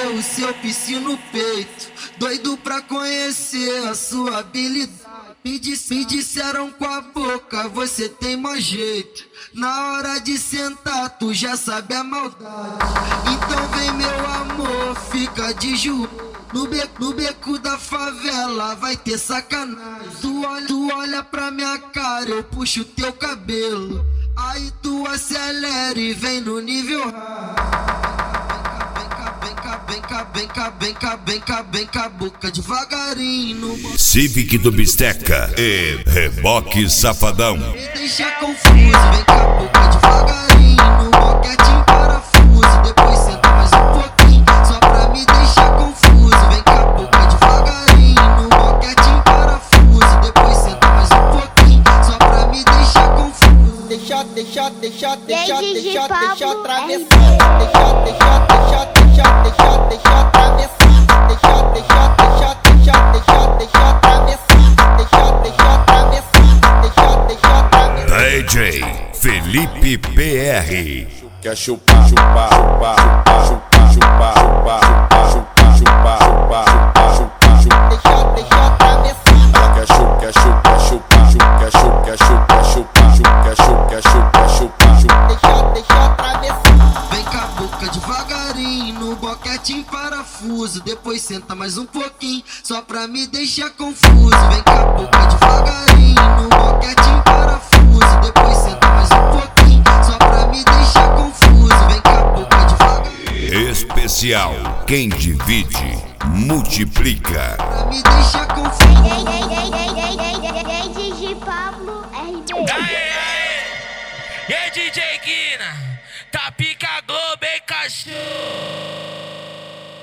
ver o seu piscina no peito, doido pra conhecer a sua habilidade. Me disseram com a boca, você tem mau jeito. Na hora de sentar, tu já sabe a maldade. Então vem meu amor, fica de joelho. No beco da favela vai ter sacanagem. Tu olha pra minha cara, eu puxo teu cabelo. Aí tu acelera e vem no nível hard. Vem cá, boca devagarinho. Civic do Bisteca e Reboque Safadão. Me deixa confuso, vem cá, boca devagarinho. No boquete parafuso, depois senta mais um pouquinho, só pra me deixar confuso. Vem cá, boca devagarinho. No boquete parafuso, depois senta mais um pouquinho, só pra me deixar confuso. Deixa atravessar. Deixa DJ Felipe PR. Quer chupar, chupar, chupar, chupar, chupar, chupar, chupar, chupar, chupar, chupar, chupar. Deixa atravessar. Ela quer chupar, quer chupar, quer chupar, quer chupar, chupar, quer chupar, chupar. Deixa atravessar. Vem cá, boca devagarinho, no boquete em parafuso, depois senta mais um pouquinho, só pra me deixar confuso. Vem cá, boca devagarinho, no boquete em parafuso, depois senta mais um pouquinho, só pra me deixar confuso. Vem cá, boca devagarinho. Especial, quem divide, multiplica. Pra me deixar confuso. DJ Pablo RB. E aí, DJ Guina, tá pica Globo, hein, cachorro?